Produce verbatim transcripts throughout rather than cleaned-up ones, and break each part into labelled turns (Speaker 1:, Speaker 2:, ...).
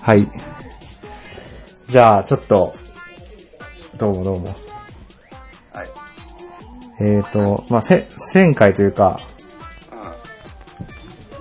Speaker 1: はい。じゃあ、ちょっと、どうもどうも。はい。えーと、まあ、せ、前回というか、うん。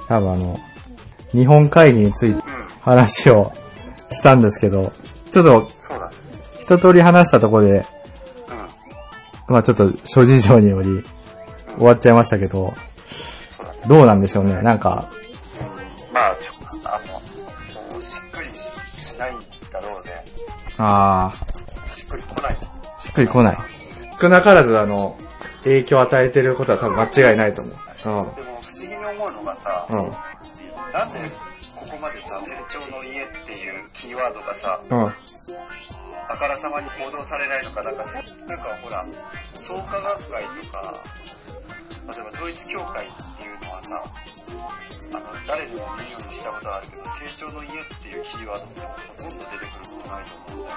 Speaker 1: 多分あの、日本会議について話をしたんですけど、ちょっと、そうだね。一通り話したところで、うん。まあちょっと諸事情により終わっちゃいましたけど、うん、そうだね。どうなんでしょうね、なんか。
Speaker 2: うん、まあ、ちょあの、もうしっくりしないんだろうね。
Speaker 1: あ
Speaker 2: あ。しっくり来ない。
Speaker 1: しっくり来ない。少なからずあの、影響を与えてることは多分間違いないと思う。
Speaker 2: うん。でも不思議に思うのがさ、うん。なんでここまでさ、成長の家っていうキーワードがさ、うん。あからさまに報道されないのか、なんか、なんかほら、創価学会とか、例えば統一教会っていうのはさ、あの、誰でも見るようにしたことはあるけど、成長の家っていうキーワードってほとんど出てくることないと思うんだよ。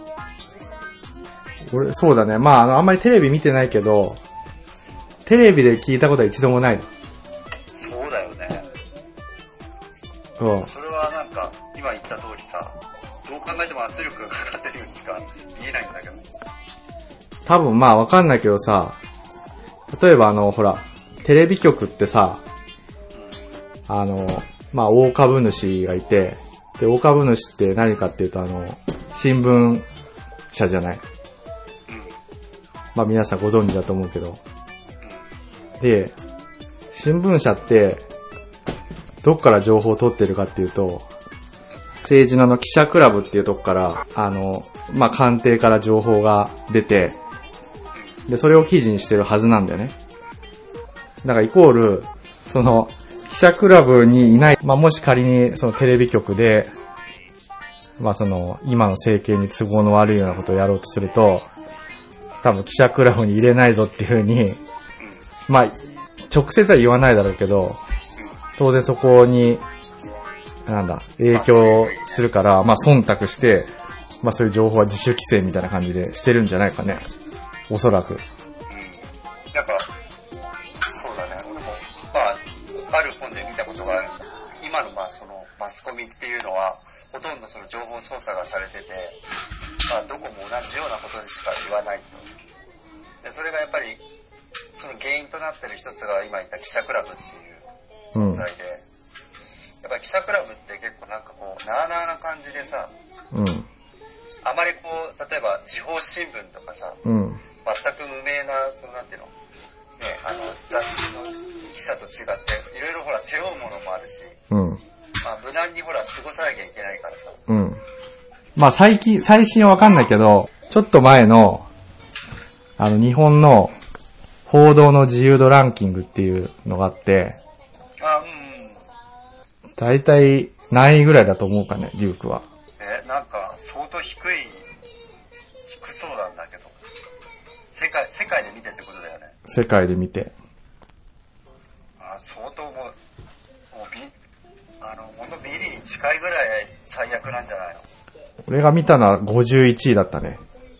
Speaker 1: 俺、そうだね。まあ、あの、あんまりテレビ見てないけど、テレビで聞いたことは一度もない。
Speaker 2: そうだよね。
Speaker 1: うん。
Speaker 2: それはなんか、今言った通りさ、どう考えても圧力がかかってるようにしか見えないんだけど。
Speaker 1: 多分まあわかんないけどさ、例えばあの、ほら、テレビ局ってさ、うん、あの、まあ大株主がいて、で、大株主って何かっていうとあの、新聞社じゃない。うん、まあ皆さんご存知だと思うけど。うん、で、新聞社って、どっから情報を取ってるかっていうと、政治のあの記者クラブっていうとこから、あの、まあ、官邸から情報が出て、で、それを記事にしてるはずなんだよね。だからイコール、その、記者クラブにいない、まあ、もし仮にそのテレビ局で、まあ、その、今の政権に都合の悪いようなことをやろうとすると、多分記者クラブに入れないぞっていう風に、まあ、直接は言わないだろうけど、当然そこに、なんだ、影響するから、まあ忖度して、まあそういう情報は自主規制みたいな感じでしてるんじゃないかね。おそらく。うん。
Speaker 2: なんか、そうだね。俺も、まあ、ある本で見たことがある。今のまあそのマスコミっていうのは、ほとんどその情報操作がされてて、まあどこも同じようなことしか言わないと。で、それがやっぱり、その原因となってる一つが今言った記者クラブっていう存在で、うんやっぱり記者クラブって結構なんかこう、なあなあな感じでさ、うん。あまりこう、例えば地方新聞とかさ、うん。全く無名な、そのなんていうの、ね、あの、雑誌の記者と違って、いろいろほら背負うものもあるし、うん。まあ無難にほら過ごさなきゃいけないからさ。
Speaker 1: うん。まあ最近、最新はわかんないけど、ちょっと前の、あの日本の報道の自由度ランキングっていうのがあって、
Speaker 2: あ、うん。
Speaker 1: だいたい何位ぐらいだと思うかね、リュウクは。
Speaker 2: え、なんか相当低い、低そうなんだけど。世界、世界で見てってことだよね。
Speaker 1: 世界で見て。
Speaker 2: あ、相当もう、もうビ、あの、ほんとビリに近いぐらい最悪なんじゃないの？
Speaker 1: 俺が見たのはごじゅういちいだったね。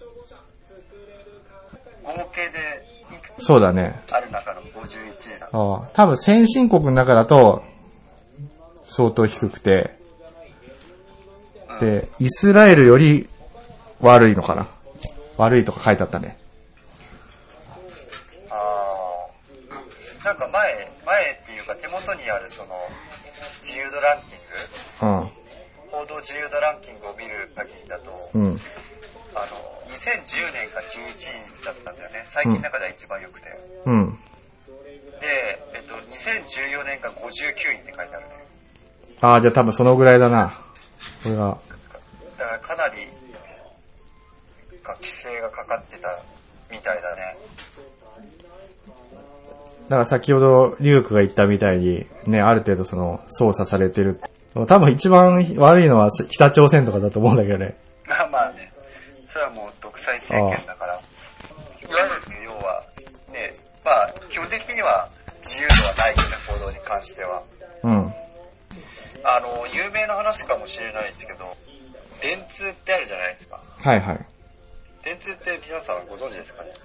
Speaker 2: 合計でいくつ
Speaker 1: そうだね。
Speaker 2: ある中のごじゅういちいだ。
Speaker 1: ああ、多分先進国の中だと、相当低くて、で、イスラエルより悪いのかな。悪いとか書いてあったね。
Speaker 2: ああ、なんか前、前っていうか手元にあるその、自由度ランキング、うん、報道自由度ランキングを見る限りだと、うん、あの、にせんじゅうねんがじゅういちいだったんだよね。最近の中では一番良くて。うん。で、えっと、にせんじゅうよねんがごじゅうきゅういって書いてあるね。
Speaker 1: ああ、じゃあ多分そのぐらいだな。これが。
Speaker 2: だからかなり、規制がかかってたみたいだね。
Speaker 1: だから先ほどリュウクが言ったみたいに、ね、ある程度その操作されてる。多分一番悪いのは北朝鮮とかだと思うんだけどね。
Speaker 2: まあまあね。それはもう独裁政権だから。いわゆる要は、ね、まあ基本的には自由度はないよね、報道に関しては。うん。あの、有名な話かもしれないですけど、電通ってあるじゃないですか。
Speaker 1: はいはい。
Speaker 2: 電通って皆さんご存知ですかね？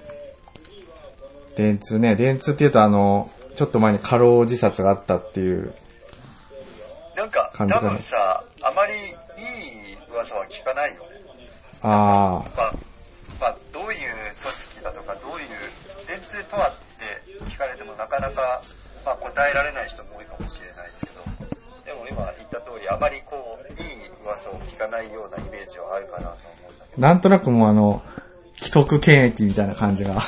Speaker 1: 電通ね、電通って言うとあの、ちょっと前に過労自殺があったっていう。
Speaker 2: なんか、多分さ、あまり聞かないよね。
Speaker 1: ああ。
Speaker 2: まあ、まあ、どういう組織だとか、どういう電通とはって聞かれてもなかなか、まあ、答えられない人も多いかもしれないですけど、でも今言った通り、あまりこう、いい噂を聞かないようなイメージはあるかなと思うんだけど。
Speaker 1: なんとなくもうあの、既得権益みたいな感じが。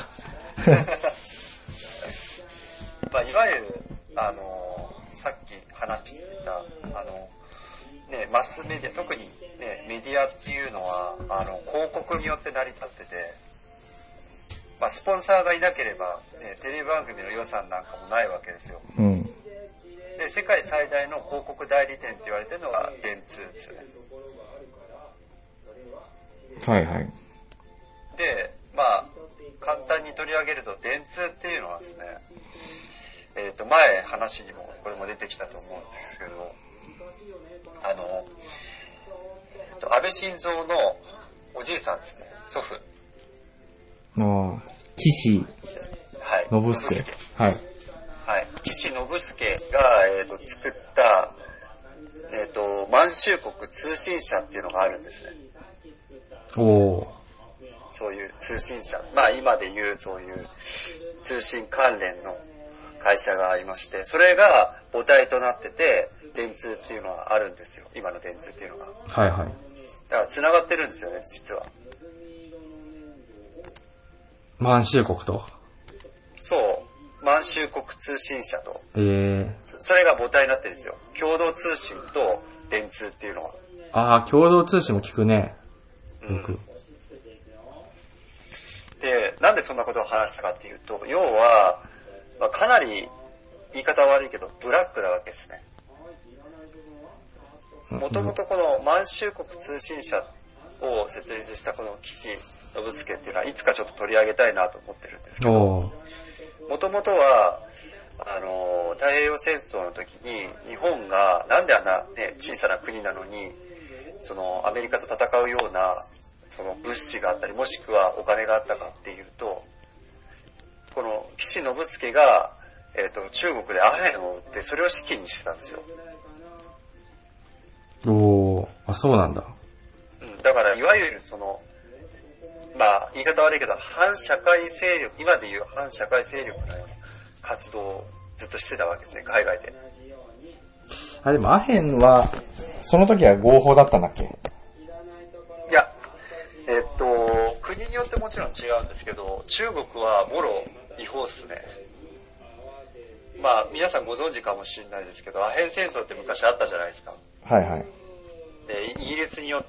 Speaker 2: まあ、いわゆる、あの、さっき話してた、あの、ね、マスメディア、特にね、メディアっていうのは、あの、広告によって成り立ってて、まあ、スポンサーがいなければ、ね、テレビ番組の予算なんかもないわけですよ。
Speaker 1: うん。
Speaker 2: で、世界最大の広告代理店って言われてるのが電通ですよね。
Speaker 1: はいはい。
Speaker 2: で、まあ、簡単に取り上げると、電通っていうのはですね、えっと、前話にも、これも出てきたと思うんですけど、あの、えっと、安倍晋三のおじいさんですね、祖父。
Speaker 1: ああ、岸
Speaker 2: はい。
Speaker 1: 信介。はい。
Speaker 2: はい。岸信介が、えっと、作った、えっと、満州国通信社っていうのがあるんですね。
Speaker 1: おー。
Speaker 2: そういう通信社。まあ今でいうそういう通信関連の会社がありまして、それが母体となってて、電通っていうのはあるんですよ。今の電通っていうのが。
Speaker 1: はいはい。
Speaker 2: だから繋がってるんですよね、実は。
Speaker 1: 満州国と。
Speaker 2: そう。満州国通信社と。
Speaker 1: ええー。
Speaker 2: それが母体になってるんですよ。共同通信と電通っていうのは。
Speaker 1: ああ、共同通信も聞くね。
Speaker 2: うん。
Speaker 1: 僕。
Speaker 2: で、なんでそんなことを話したかっていうと、要は、まあ、かなり言い方悪いけど、ブラックなわけですね。もともとこの満州国通信社を設立したこの岸信介っていうのはいつかちょっと取り上げたいなと思ってるんですけど、もともとは、あの、太平洋戦争の時に日本がなんであんなね、小さな国なのに、そのアメリカと戦うようなその物資があったり、もしくはお金があったかっていうと、この岸信介が、えっと、中国でアヘンを売ってそれを資金にしてたんですよ。
Speaker 1: おー、あ、そうなんだ。
Speaker 2: うん、だからいわゆるその、まあ言い方悪いけど、反社会勢力、今でいう反社会勢力のような活動をずっとしてたわけですね、海外で。
Speaker 1: あ、でもアヘンは、その時は合法だったんだっけ？
Speaker 2: いや、えっと、国によってもちろん違うんですけど、中国はもろ違法っすね。まあ、皆さんご存知かもしれないですけど、アヘン戦争って昔あったじゃないですか。
Speaker 1: はいはい。
Speaker 2: で、イギリスによって、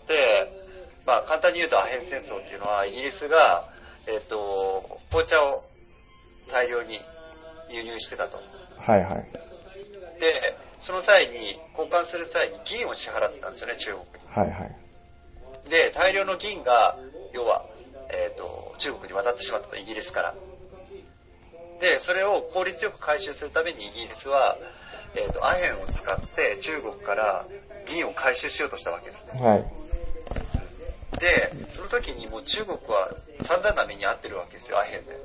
Speaker 2: まあ、簡単に言うとアヘン戦争っていうのは、イギリスが、えっと、紅茶を大量に輸入してたと。
Speaker 1: はいはい。
Speaker 2: で、その際に、交換する際に銀を支払ってたんですよね、中国に。
Speaker 1: はいはい。
Speaker 2: で、大量の銀が、要は、えっと、中国に渡ってしまったと、イギリスから。で、それを効率よく回収するためにイギリスは、えっと、アヘンを使って中国から銀を回収しようとしたわけですね。
Speaker 1: はい。
Speaker 2: で、その時にもう中国は散々な目に遭ってるわけですよ、アヘンで。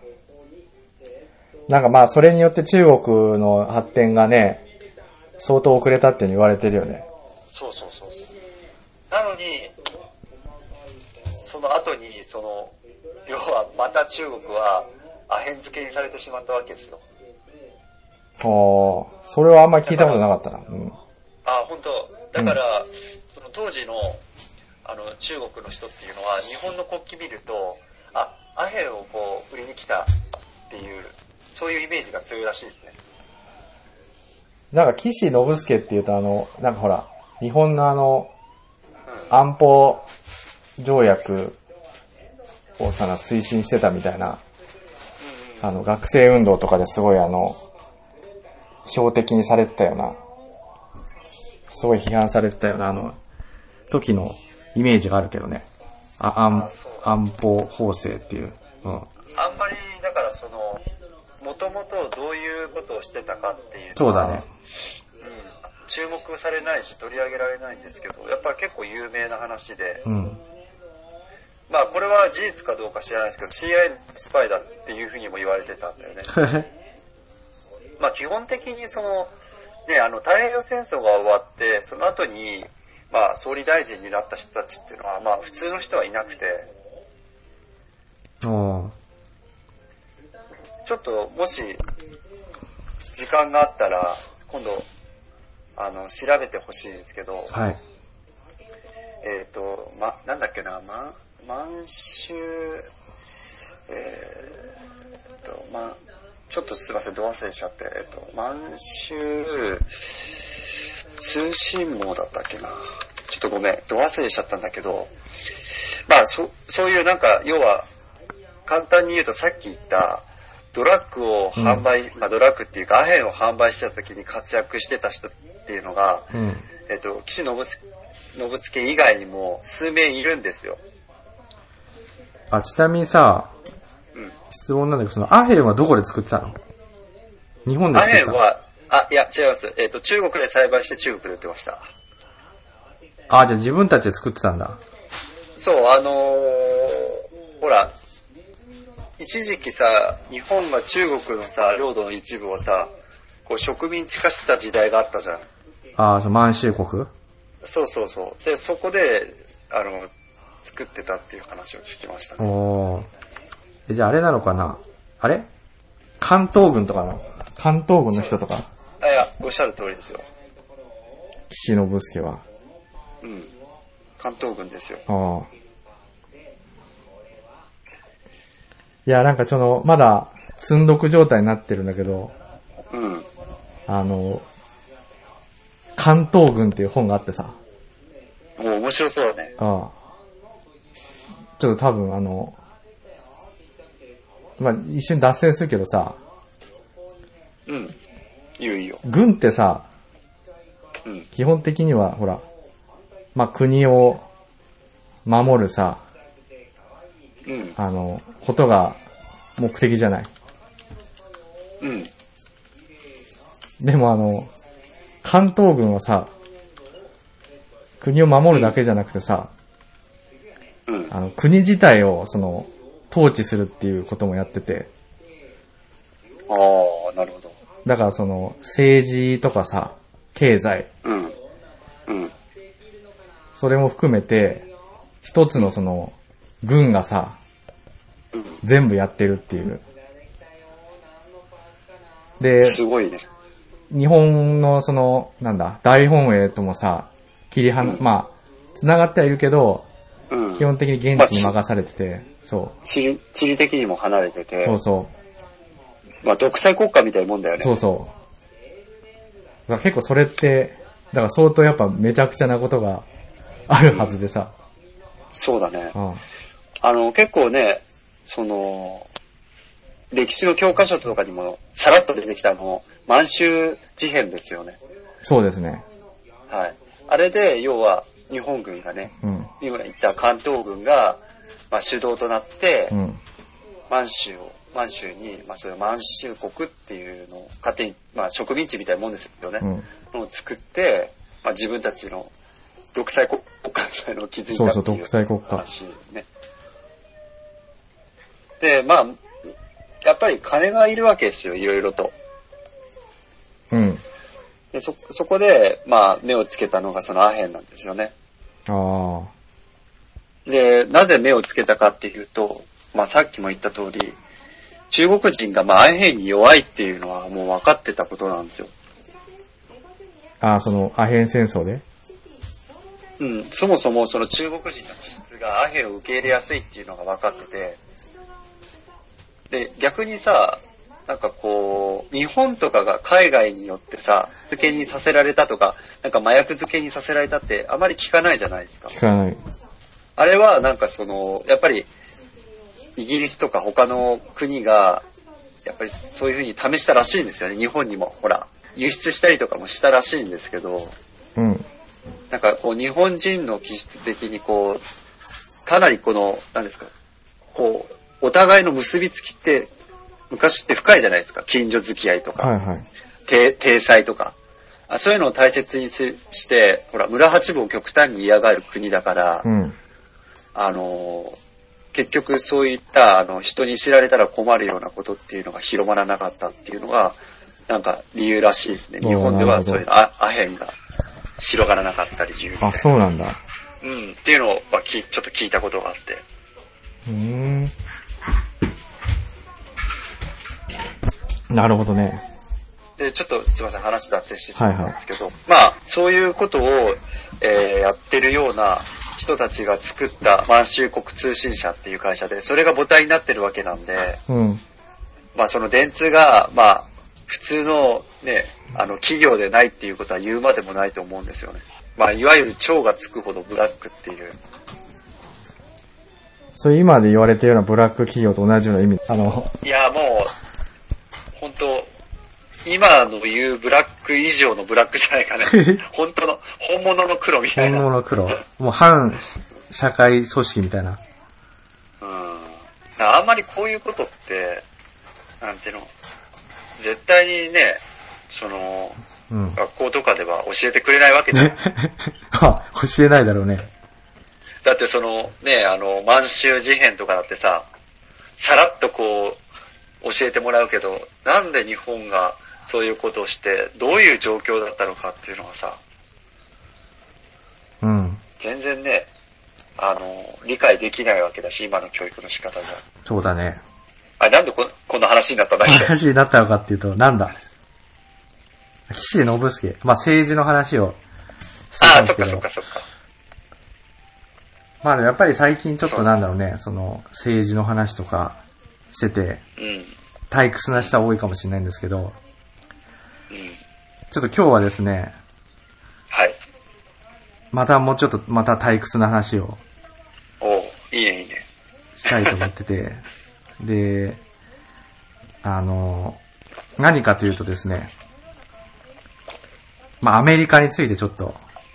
Speaker 1: なんかまあ、それによって中国の発展がね、相当遅れたって言われてるよね。
Speaker 2: そうそうそうそう。なのに、その後に、その、要はまた中国はアヘン漬けにされてしまったわけですよ。
Speaker 1: ああ、それはあんまり聞いたことなかったな。うん。
Speaker 2: あ、本当。だから、うん、その当時の、あの、中国の人っていうのは、日本の国旗見ると、あ、アヘンをこう、売りに来たっていう、そういうイメージが強いらしいですね。
Speaker 1: なんか、岸信介っていうとあの、なんかほら、日本のあの、うん、安保条約をさ、推進してたみたいな、うんうん、あの、学生運動とかですごいあの、標的にされてたよな。すごい批判されてたよな、あの、時のイメージがあるけどね。あ、安、安保法制っていう。うん。あん
Speaker 2: まり、だからその、もともとどういうことをしてたかっていう
Speaker 1: そうだね。
Speaker 2: うん。注目されないし取り上げられないんですけど、やっぱり結構有名な話で。
Speaker 1: うん。
Speaker 2: まあこれは事実かどうか知らないですけど、シーアイエー スパイだっていうふうにも言われてたんだよね。まあ基本的にその、ね、あの、太平洋戦争が終わって、その後に、 まあ総理大臣になった人たちっていうのは、まあ普通の人はいなくて、
Speaker 1: あ
Speaker 2: ちょっともし時間があったら今度あの調べてほしいんですけど、
Speaker 1: あ。はい。
Speaker 2: えっ、ー、とまなんだっけな、ま満州えっ、ー、とまちょっとすいません、ど忘れしちゃって、えっ、ー、と満州通信網だったっけな、ちょっとごめん、ど忘れしちゃったんだけど、まあそそういうなんか要は簡単に言うとさっき言ったドラッグを販売、うん、まあドラッグっていうかアヘンを販売してた時に活躍してた人っていうのが、うん、えっと岸信介以外にも数名いるんですよ。
Speaker 1: あ、ちなみにさ、うん、質問なんだけど、そのアヘンはどこで作ってたの？日本で作ってたの？
Speaker 2: アヘンは、あ、いや違います。えっと中国で栽培して中国で売ってました。
Speaker 1: あ、じゃあ自分たちで作ってたんだ。
Speaker 2: そう、あのー、ほら。一時期さ、日本が中国のさ、領土の一部をさ、こう植民地化してた時代があったじゃん。
Speaker 1: ああ、そう、満州国？
Speaker 2: そうそうそう。で、そこで、あの、作ってたっていう話を聞きましたね。
Speaker 1: おー。じゃああれなのかな？あれ？関東軍とかの？関東軍の人とか？
Speaker 2: あ、いや、おっしゃる通りですよ。
Speaker 1: 岸信介は。
Speaker 2: うん。関東軍ですよ。
Speaker 1: ああ。いや、なんかその、まだ、積んどく状態になってるんだけど、
Speaker 2: うん。
Speaker 1: あの、関東軍っていう本があってさ。
Speaker 2: もう面白そうだね。
Speaker 1: ああ。ちょっと多分あの、まあ、一瞬脱線するけどさ。
Speaker 2: うん。いいよいいよ。
Speaker 1: 軍ってさ、
Speaker 2: うん。
Speaker 1: 基本的には、ほら、まあ、国を守るさ、
Speaker 2: うん、
Speaker 1: あの、ことが目的じゃない。
Speaker 2: うん。
Speaker 1: でもあの、関東軍はさ、国を守るだけじゃなくてさ、
Speaker 2: うん、
Speaker 1: あの、国自体をその、統治するっていうこともやってて。
Speaker 2: ああ、なるほど。
Speaker 1: だからその、政治とかさ、経済。
Speaker 2: うん。うん。
Speaker 1: それも含めて、一つのその、軍がさ、
Speaker 2: うん、
Speaker 1: 全部やってるっていう。で、
Speaker 2: すごいね。
Speaker 1: 日本のその、なんだ、大本営ともさ、切り離、うん、まあ、繋がってはいるけど、うん、基本的に現地に任されてて、まあ、そう。
Speaker 2: 地理、地理的にも離れてて。
Speaker 1: そうそう。
Speaker 2: まあ、独裁国家みたいなもんだよね。
Speaker 1: そうそう。だから結構それって、だから相当やっぱめちゃくちゃなことがあるはずでさ。
Speaker 2: うん、そうだね。
Speaker 1: うん、
Speaker 2: あの、結構ね、その、歴史の教科書とかにもさらっと出てきたの、満州事変ですよね。
Speaker 1: そうですね。
Speaker 2: はい。あれで、要は、日本軍がね、うん、今言った関東軍が、まあ、主導となって、うん、満州を、満州に、まあ、それ満州国っていうのを勝手に、まあ、植民地みたいなもんですよね。うん、を作って、まあ、自分たちの独裁国家みたいなのを築いたっていう話、ね。
Speaker 1: そうそう、独裁国家。
Speaker 2: で、まあ、やっぱり金がいるわけですよ、いろいろと。
Speaker 1: うん。
Speaker 2: で、そ、そこで、まあ、目をつけたのがそのアヘンなんですよね。
Speaker 1: あ
Speaker 2: あ。で、なぜ目をつけたかっていうと、まあ、さっきも言った通り、中国人がまあ、アヘンに弱いっていうのはもう分かってたことなんですよ。
Speaker 1: ああ、その、アヘン戦争で？
Speaker 2: うん、そもそもその中国人の気質がアヘンを受け入れやすいっていうのが分かってて、で、逆にさ、なんかこう、日本とかが海外によってさ、漬けにさせられたとか、なんか麻薬漬けにさせられたってあまり聞かないじゃないですか。
Speaker 1: 聞かない。
Speaker 2: あれはなんかその、やっぱり、イギリスとか他の国が、やっぱりそういう風に試したらしいんですよね。日本にも、ほら、輸出したりとかもしたらしいんですけど、
Speaker 1: うん。
Speaker 2: なんかこう、日本人の気質的にこう、かなりこの、何ですか、こう、お互いの結びつきって、昔って深いじゃないですか。近所付き合いとか、
Speaker 1: はいはい、
Speaker 2: 体裁とかあ。そういうのを大切にして、ほら、村八分を極端に嫌がる国だから、
Speaker 1: うん、
Speaker 2: あの、結局そういった、あの、人に知られたら困るようなことっていうのが広まらなかったっていうのが、なんか理由らしいですね。日本ではそういうア、アヘンが広がらなかった理由みたいな。
Speaker 1: あ、そうなんだ。
Speaker 2: うん、っていうのを、まあ、きちょっと聞いたことがあって。
Speaker 1: うーん。なるほどね。
Speaker 2: で、ちょっとすいません、話脱線してしまったんですけど、はいはい、まあ、そういうことを、えー、やってるような人たちが作った満州国通信社っていう会社で、それが母体になってるわけなんで、
Speaker 1: うん、
Speaker 2: まあその電通が、まあ、普通のね、あの企業でないっていうことは言うまでもないと思うんですよね。まあいわゆる蝶がつくほどブラックっていう。
Speaker 1: それ今で言われてるようなブラック企業と同じような意味。あの。
Speaker 2: いやもう、本当今の言うブラック以上のブラックじゃないかね。本当の、本物の黒みたいな。
Speaker 1: 本物の黒。もう反社会組織みたいな。
Speaker 2: うん。あんまりこういうことって、なんていうの、絶対にね、その、うん、学校とかでは教えてくれないわけじゃん。
Speaker 1: あ、教えないだろうね。
Speaker 2: だってそのね、あの、満州事変とかだってさ、さらっとこう、教えてもらうけど、なんで日本がそういうことをして、どういう状況だったのかっていうのはさ、
Speaker 1: うん。
Speaker 2: 全然ね、あの、理解できないわけだし、今の教育の仕方じゃ。
Speaker 1: そうだね。
Speaker 2: あれ、なんでこ、こんな話になったんだっけ？
Speaker 1: 話になったのかっていうと、なんだ岸信介。まあ、政治の話をしてたんですけど。
Speaker 2: ああ、そっかそっかそっか。
Speaker 1: まあ、やっぱり最近ちょっとなんだろうね、その、政治の話とかしてて、うん、退屈な人は多いかもしれないんですけど、うん、ちょっと今日はですね、
Speaker 2: はい。
Speaker 1: またもうちょっと、また退屈な話を。
Speaker 2: おう、いいねいいね。
Speaker 1: したいと思ってて、で、あの、何かというとですね、まあアメリカについてちょっと、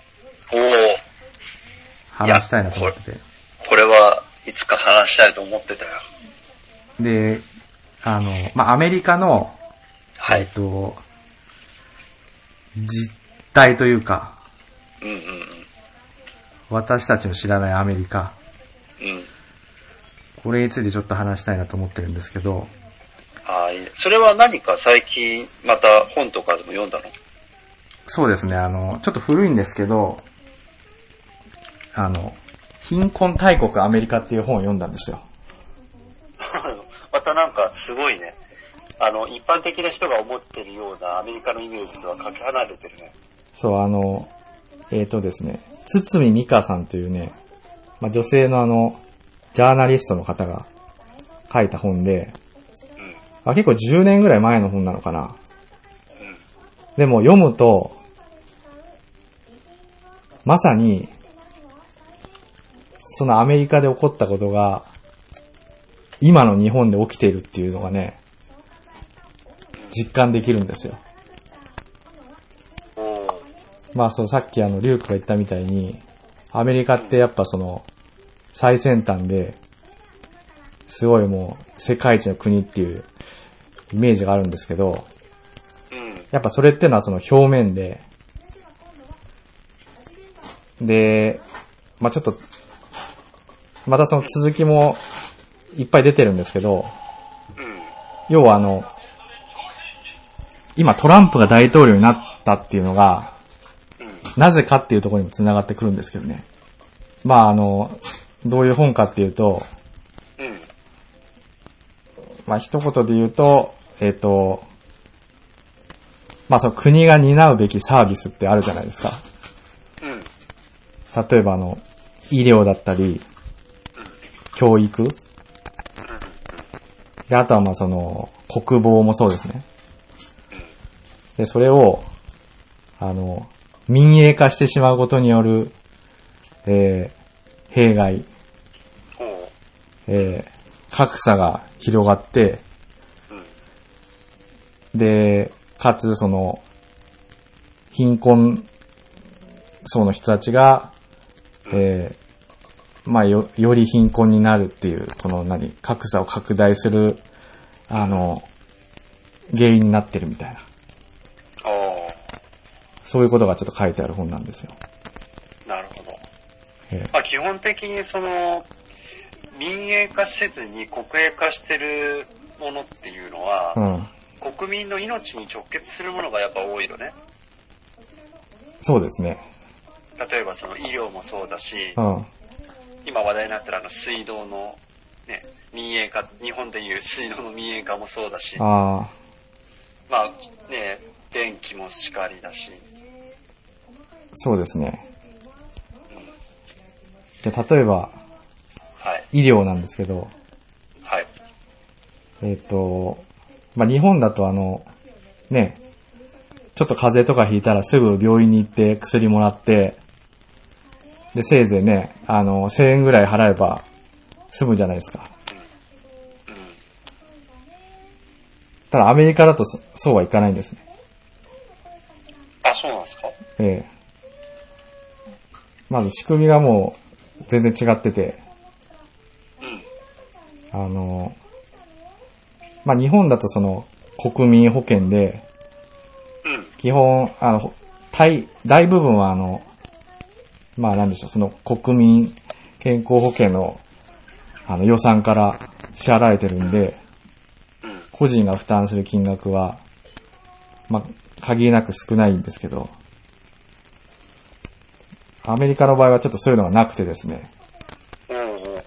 Speaker 1: 話したいなと思ってて。
Speaker 2: これ、これはいつか話したいと思ってたよ。
Speaker 1: で、あの、まあアメリカの、
Speaker 2: はい、
Speaker 1: えっと、実態というか、
Speaker 2: うんうんうん、
Speaker 1: 私たちの知らないアメリカ、
Speaker 2: うん、
Speaker 1: これについてちょっと話したいなと思ってるんですけど。
Speaker 2: ああ、いいね。それは何か最近また本とかでも読んだの？
Speaker 1: そうですね、あの、ちょっと古いんですけど、あの、貧困大国アメリカっていう本を読んだんですよ。
Speaker 2: またなんかすごいね。あの、一般的な人が思ってるようなアメリカのイメージとはかけ離れてるね。
Speaker 1: そう、あの、えーとですね、堤美香さんというね、まあ、女性のあの、ジャーナリストの方が書いた本で、うん、あ、結構じゅうねんぐらい前の本なのかな。うん、でも読むと、まさに、そのアメリカで起こったことが、今の日本で起きているっていうのがね、実感できるんですよ。まあそう、さっきあの、リュウクが言ったみたいに、アメリカってやっぱその、最先端で、すごいもう、世界一の国っていうイメージがあるんですけど、やっぱそれってのはその表面で、で、まあちょっと、またその続きもいっぱい出てるんですけど、要はあの、今トランプが大統領になったっていうのが、なぜかっていうところにも繋がってくるんですけどね。まああの、どういう本かっていうと、まあ一言で言うと、えっと、まあその国が担うべきサービスってあるじゃないですか。例えばあの、医療だったり、教育で、あとはまあその、国防もそうですね。で、それを、あの、民営化してしまうことによる、えー、弊害、えー、格差が広がって、で、かつその、貧困層の人たちが、えー、まあよ、より貧困になるっていう、この何、格差を拡大する、あの、原因になってるみたいな。そういうことがちょっと書いてある本なんですよ。
Speaker 2: なるほど。えー、まあ基本的にその、民営化せずに国営化してるものっていうのは、うん、国民の命に直結するものがやっぱ多いよね。
Speaker 1: そうですね。
Speaker 2: 例えばその医療もそうだし、
Speaker 1: うん。
Speaker 2: 今話題になってるあの水道のね、民営化、日本でいう水道の民営化もそうだし、
Speaker 1: ああ。
Speaker 2: まあね、電気もしかりだし。
Speaker 1: そうですね。じゃあ例えば、
Speaker 2: はい。
Speaker 1: 医療なんですけど、
Speaker 2: はい。
Speaker 1: えっと、まあ、日本だとあの、ね、ちょっと風邪とかひいたらすぐ病院に行って薬もらって、で、せいぜいね、あの、せんえんぐらい払えば済むじゃないですか。
Speaker 2: うん。うん。
Speaker 1: ただアメリカだと そ, そうはいかないんですね。
Speaker 2: あ、そうなんですか？
Speaker 1: ええ。まず仕組みがもう全然違ってて、
Speaker 2: うん。
Speaker 1: あの、まあ、日本だとその国民保険で、
Speaker 2: うん。
Speaker 1: 基本、あの、大、大部分はあの、まあなんでしょう、その国民健康保険のあの予算から支払われてるんで、
Speaker 2: うん。
Speaker 1: 個人が負担する金額は、まあ、限りなく少ないんですけど、アメリカの場合はちょっとそういうのがなくてですね。
Speaker 2: うんうん。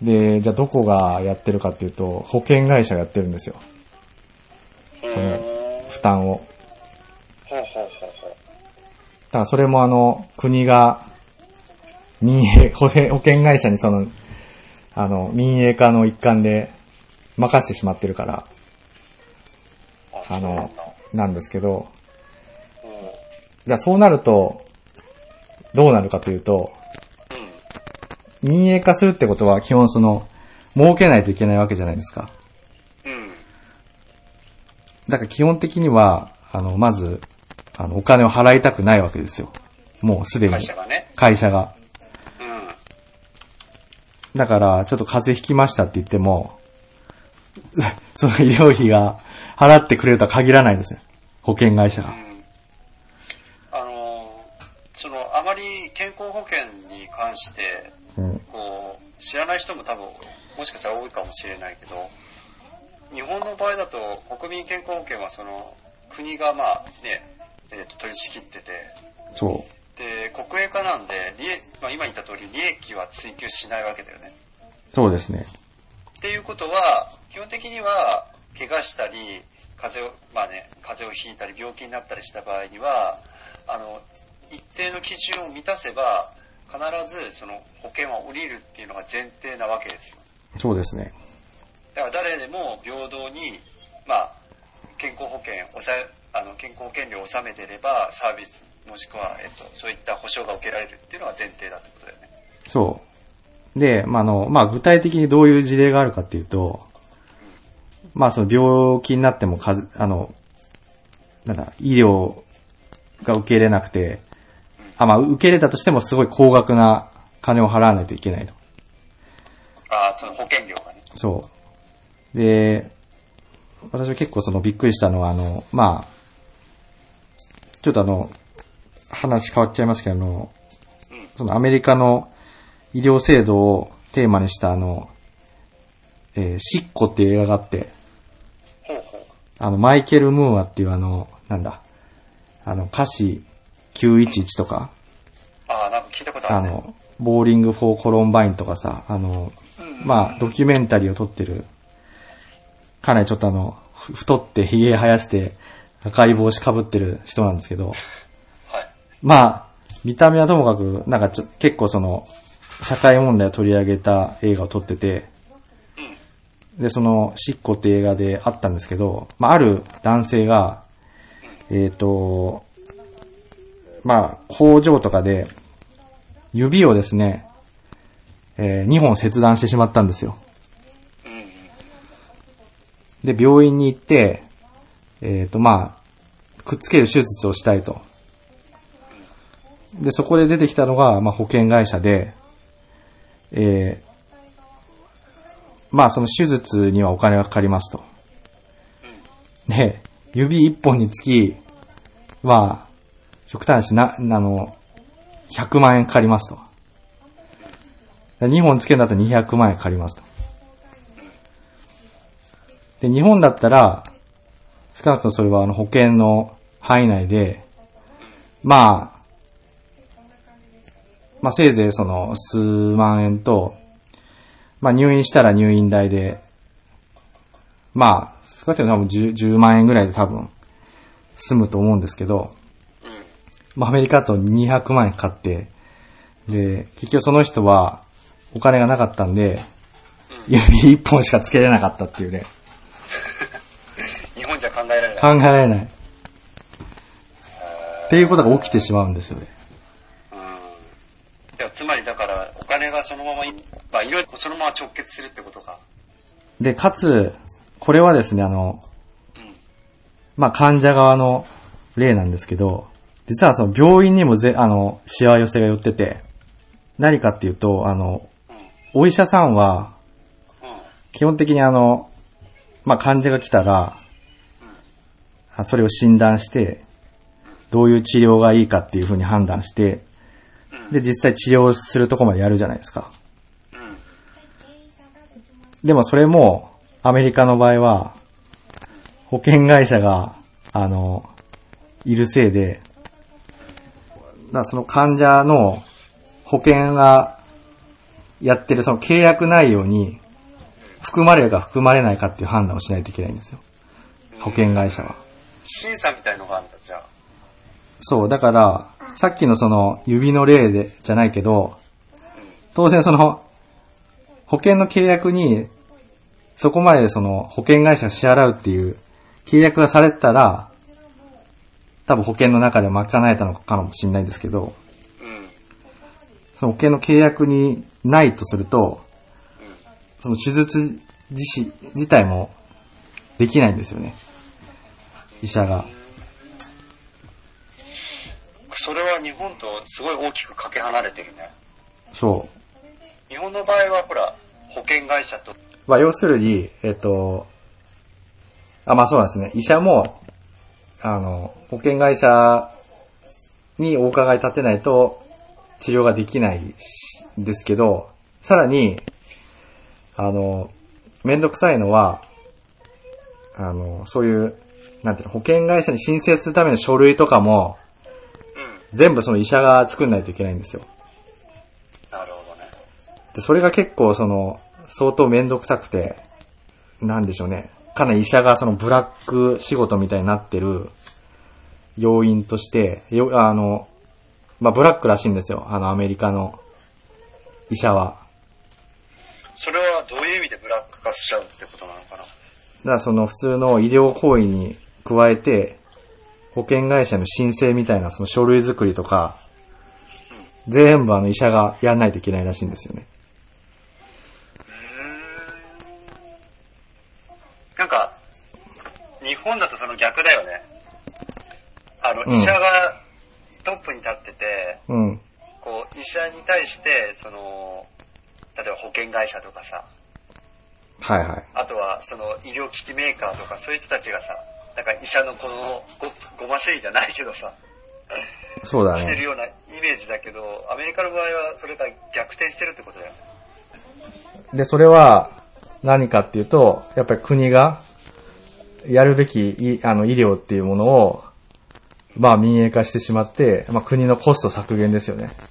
Speaker 1: で、じゃあどこがやってるかっていうと、保険会社がやってるんですよ。その、負担を。
Speaker 2: ほうほうほうほう。
Speaker 1: だからそれもあの、国が、民営、保険保険会社にその、あの、民営化の一環で任してしまってるから、
Speaker 2: あ、
Speaker 1: あの
Speaker 2: そうなんだ。、
Speaker 1: なんですけど、
Speaker 2: うん。
Speaker 1: じゃあそうなると、どうなるかというと、
Speaker 2: うん。
Speaker 1: 民営化するってことは基本その、儲けないといけないわけじゃないですか。
Speaker 2: うん。
Speaker 1: だから基本的には、あの、まず、あの、お金を払いたくないわけですよ。もうすでに。
Speaker 2: 会社がね。
Speaker 1: 会社が。
Speaker 2: うん。
Speaker 1: だから、ちょっと風邪ひきましたって言っても、その医療費が払ってくれるとは限らないんですよ。保険会社が。
Speaker 2: うん。あのー、その、あまり健康保険に関して、
Speaker 1: うん。
Speaker 2: こう、知らない人も多分、もしかしたら多いかもしれないけど、日本の場合だと、国民健康保険はその、国がまあね、えーと、取り仕切ってて、
Speaker 1: そ
Speaker 2: で、国営化なんで、利益、まあ今言った通り利益は追求しないわけだよね。
Speaker 1: う。そうですね。
Speaker 2: っていうことは、基本的には、怪我したり、風邪を、まあね、風邪をひいたり、病気になったりした場合には、あの、一定の基準を満たせば、必ずその保険は降りるっていうのが前提なわけですよ。
Speaker 1: そうですね。
Speaker 2: だから誰でも平等に、まあ、健康保険をさあの健康保険料を納めていればサービスもしくは、えっと、そういった保証が受けられるっていうのが前提だってことだよね。
Speaker 1: そう。で、まあ、あの、まあ、具体的にどういう事例があるかっていうと、まあ、その病気になってもかず、あの、なんだ、医療が受け入れなくて、あ、まあ、受け入れたとしてもすごい高額な金を払わないといけないと。
Speaker 2: ああ、その保険料がね。
Speaker 1: そう。で、私は結構そのびっくりしたのは、あの、まあ、ちょっとあの、話変わっちゃいますけど、あの、
Speaker 2: うん。
Speaker 1: そのアメリカの医療制度をテーマにしたあの、えー、シッコっていう映画があって、
Speaker 2: ほうほう。
Speaker 1: あの、マイケル・ムーアっていうあの、なんだ、あの、歌詞きゅういちいちとか、
Speaker 2: ああ、なんか聞いたことあるね。
Speaker 1: あの、ボーリング・フォー・コロンバインとかさ、あの、
Speaker 2: うん、
Speaker 1: まあ、ドキュメンタリーを撮ってる、かなりちょっとあの、太って髭生やして赤い帽子かぶってる人なんですけど、
Speaker 2: はい。
Speaker 1: まあ、見た目はともかく、なんかちょ結構その、社会問題を取り上げた映画を撮ってて、
Speaker 2: うん。
Speaker 1: で、その、シッコって映画であったんですけど、まあ、ある男性が、えっと、まあ、工場とかで、指をですね、えー、にほん切断してしまったんですよ。
Speaker 2: うんうん。
Speaker 1: で、病院に行って、えっと、まあ、くっつける手術をしたいと。で、そこで出てきたのが、まあ、保険会社で、えー、まあ、その手術にはお金がかかりますと。で、指一本につき、まあ、極端しな、あの、ひゃくまんえんかかりますと。にほんつけるんだったらにひゃくまんえんかかりますと。で、日本だったら、少なくともそれはあの保険の範囲内で、まあ、 まあ、せいぜいその数万円と、まあ、入院したら入院代で、まあ、少なくとも多分 10, じゅうまん円ぐらいで多分済むと思うんですけど、まあ、アメリカだとにひゃくまん円かかって、で、結局その人はお金がなかったんで、指一本しかつけれなかったっていうね。
Speaker 2: 日本じゃ考えられない。
Speaker 1: 考えられない。っていうことが起きてしまうんですよね。
Speaker 2: うん。いや、つまりだから、お金がそのまま、まあ、いろいろそのまま直結するってことか。
Speaker 1: で、かつ、これはですね、あの、
Speaker 2: うん、
Speaker 1: まあ、患者側の例なんですけど、実はその病院にもぜ、あの、しわ寄せが寄ってて、何かっていうと、あの、うん、お医者さんは、うん、基本的にあの、まあ、患者が来たら、うん、それを診断して、どういう治療がいいかっていう風に判断して、で、実際治療するとこまでやるじゃないですか。うん、でもそれも、アメリカの場合は、保険会社が、あの、いるせいで、だからその患者の保険がやってるその契約内容に含まれるか含まれないかっていう判断をしないといけないんですよ。保険会社は。
Speaker 2: 審査みたいのがあるんだ、じゃあ。
Speaker 1: そう、だから、さっきのその指の例でじゃないけど、当然その保険の契約にそこまでその保険会社が支払うっていう契約がされてたら、多分保険の中で賄えたのかもしれないんですけど、うん、その保険の契約にないとすると、うん、その手術自, 自体もできないんですよね。医者が。
Speaker 2: それは日本とすごい大きくかけ離れてるね。
Speaker 1: そう。
Speaker 2: 日本の場合はほら、保険会社と。
Speaker 1: まあ要するに、えっと、あ、まあそうなんですね。医者も、あの、保険会社にお伺い立てないと治療ができないんですけど、さらに、あの、めんどくさいのは、あの、そういう、なんていうの、保険会社に申請するための書類とかも、うん、全部その医者が作んないといけないんですよ。
Speaker 2: なるほどね。
Speaker 1: で、それが結構その、相当めんどくさくて、なんでしょうね。かなり医者がそのブラック仕事みたいになってる要因として、よあの、まあ、ブラックらしいんですよ。あの、アメリカの医者は。
Speaker 2: それはどういう意味でブラック化しちゃうってことなのかな？だか
Speaker 1: らその普通の医療行為に加えて、保険会社の申請みたいなその書類作りとか、うん、全部あの医者がやんないといけないらしいんですよね。
Speaker 2: なんか、日本だとその逆だよね。あの、うん、医者がトップに立ってて、うん、こう、医者に対して、その、例えば保険会社とかさ、
Speaker 1: はいはい。
Speaker 2: あとは、その、医療機器メーカーとか、そういう人たちがさ、なんか医者のこのご、ごますりじゃないけどさ、
Speaker 1: そうだね。
Speaker 2: してるようなイメージだけど、アメリカの場合はそれが逆転してるってことだよね。
Speaker 1: で、それは、何かっていうと、やっぱり国がやるべきあの医療っていうものを、まあ民営化してしまって、まあ国のコスト削減ですよね。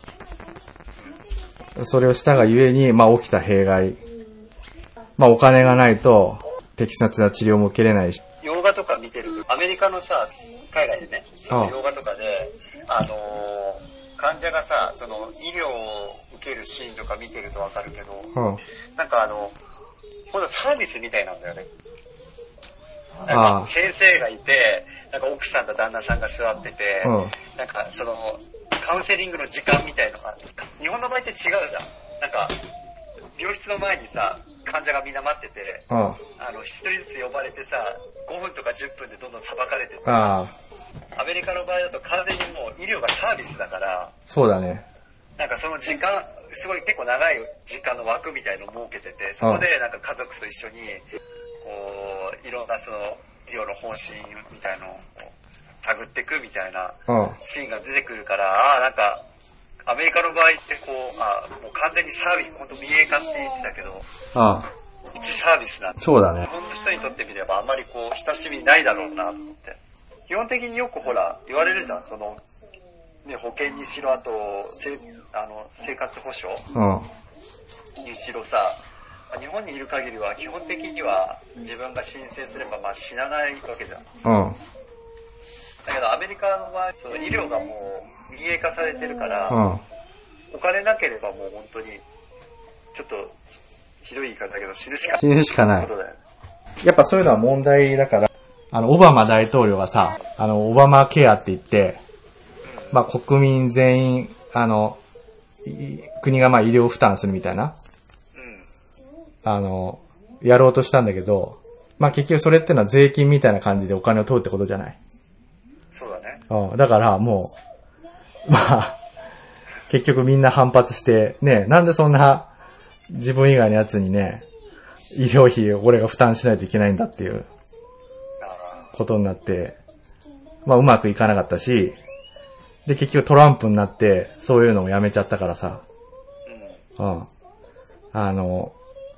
Speaker 1: それをしたがゆえに、まあ起きた弊害。まあお金がないと適切な治療も受けれないし。
Speaker 2: 洋画とか見てると、アメリカのさ、海外でね、その洋画とかで、あのー、患者がさ、その医療を受けるシーンとか見てるとわかるけど、うん、なんかあの、今度サービスみたいなんだよね。なんか先生がいて、なんか奥さんと旦那さんが座ってて、うん、なんかそのカウンセリングの時間みたいのが、日本の場合って違うじゃん。なんか病室の前にさ、患者がみんな待ってて、うん、あの一人ずつ呼ばれてさ、ごふんとかじゅっぷんでどんどん裁かれてて、アメリカの場合だと完全にもう医療がサービスだから、
Speaker 1: そうだね。
Speaker 2: なんかその時間、すごい結構長い時間の枠みたいのを設けてて、そこでなんか家族と一緒に、こう、いろんなその医療の方針みたいのを探っていくみたいなシーンが出てくるから、ああ、なんか、アメリカの場合ってこう、あもう完全にサービス、本当民営化って言ってたけど、ああ一サービスなんで。
Speaker 1: そうだね。
Speaker 2: 日本の人にとってみればあんまりこう、親しみないだろうなと思って。基本的によくほら、言われるじゃん、その、 ね、保険にしろ、あと、せあの生活保障にしろさ、日本にいる限りは基本的には自分が申請すればまあ死なないわけじゃん。うん。だけどアメリカの場合、その医療がもう民営化されてるから、うん、お金なければもう本当に、ちょっとひどい言い方だけど死ぬしかない。
Speaker 1: 死ぬしかない。やっぱそういうのは問題だから、あの、オバマ大統領がさ、あの、オバマケアって言って、うん、まあ国民全員、あの、国がまあ医療負担するみたいな、うん、あの、やろうとしたんだけど、まあ結局それってのは税金みたいな感じでお金を取るってことじゃない。
Speaker 2: そうだね。
Speaker 1: うん、だからもう、まあ、結局みんな反発して、ね、なんでそんな自分以外のやつにね、医療費を俺が負担しないといけないんだっていうことになって、まあうまくいかなかったし、で結局トランプになってそういうのもやめちゃったからさ、うん、あの、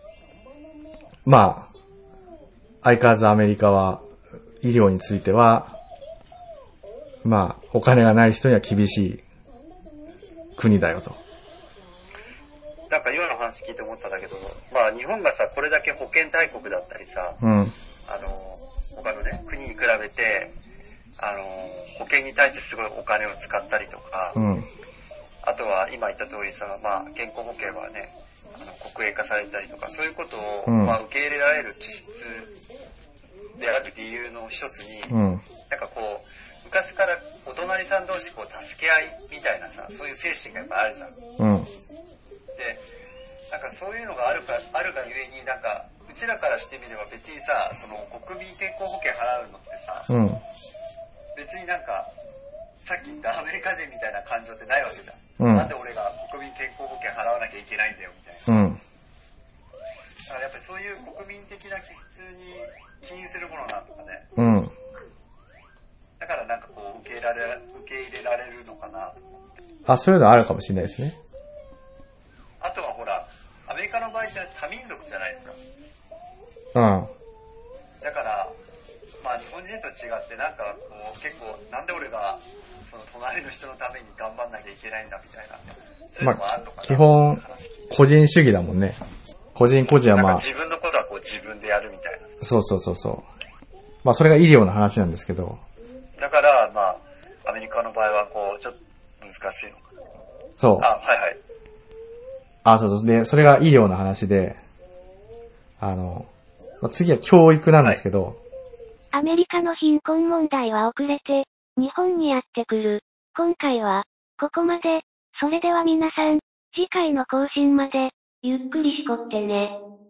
Speaker 1: まあ、相変わらずアメリカは医療については、まあお金がない人には厳しい国だよと。
Speaker 2: なんか今の話聞いて思ったんだけど、まあ日本がさ、これだけ保険大国だったりさ、うん、あの、他のね、国に比べて、あの、保険に対してすごいお金を使ったりとか、うん、あとは今言った通りさ、まあ健康保険はね、あの国営化されたりとか、そういうことを、うん、まあ受け入れられる気質である理由の一つに、うん、なんかこう、昔からお隣さん同士こう助け合いみたいなさ、そういう精神がやっぱあるじゃん。うん、で、なんかそういうのがあるか、あるがゆえになんか、うちらからしてみれば別にさ、その国民健康保険払うのってさ、うん、別になんか、さっき言ったアメリカ人みたいな感情ってないわけじゃん。うん、なんで俺が国民健康保険払わなきゃいけないんだよみたいな。うん、だからやっぱりそういう国民的な気質に起因するものなんとかね。うん、だからなんかこう受け入れられ、受け入れられるのかな。
Speaker 1: あ、そういうのあるかもしれないですね。
Speaker 2: あとはほら、アメリカの場合って多民族じゃないですか。うん。だから、まあ日本人と違ってなんかこう結構なんで俺がその隣の人のために頑張んなきゃいけないんだみたいな。そういうのもあるのかな。まあ、
Speaker 1: 基本、個人主義だもんね。個人個人はまあ。
Speaker 2: 自分のことはこう自分でやるみたいな。
Speaker 1: そうそうそうそう。まあそれが医療の話なんですけど。
Speaker 2: だから、まあ、アメリカの場合はこう、ちょっと難しいのかな。
Speaker 1: そう。
Speaker 2: あ、はいはい。
Speaker 1: あ、そうそう。で、それが医療の話で、あの、次は教育なんですけど、はい、
Speaker 3: アメリカの貧困問題は遅れて、日本にやってくる。今回は、ここまで。それでは皆さん、次回の更新まで、ゆっくりしこってね。